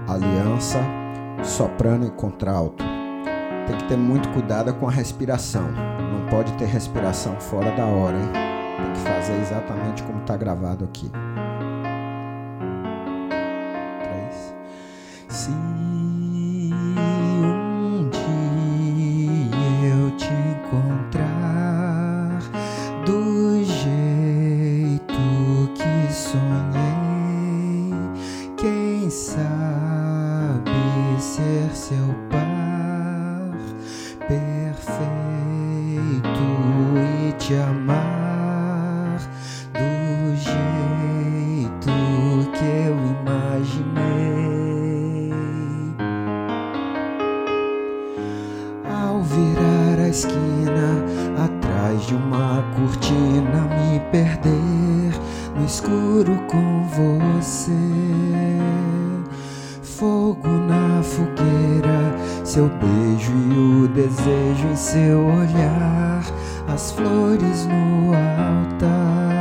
aliança, soprano e contralto. Tem que ter muito cuidado com a respiração. Não pode ter respiração fora da hora, hein? Tem que fazer exatamente como está gravado aqui. 3. Se um dia eu te encontrar do jeito que sonhei, quem sabe ser seu par perfeito e te amar do jeito que eu imaginei. Ao virar a esquina, atrás de uma cortina, me perder no escuro com você. Fogo na fogueira, seu beijo e o desejo em seu olhar, as flores no altar,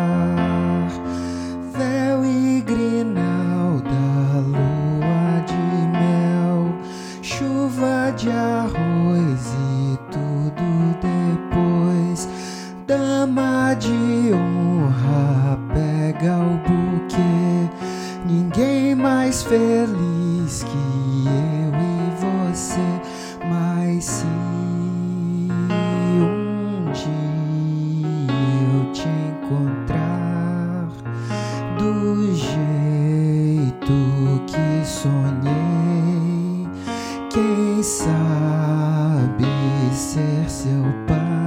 véu e grinalda, lua de mel, chuva de arroz e tudo depois. Dama de honra, pega o buquê, ninguém mais feliz que eu e você. Mas se um dia eu te encontrar do jeito que sonhei, quem sabe ser seu pai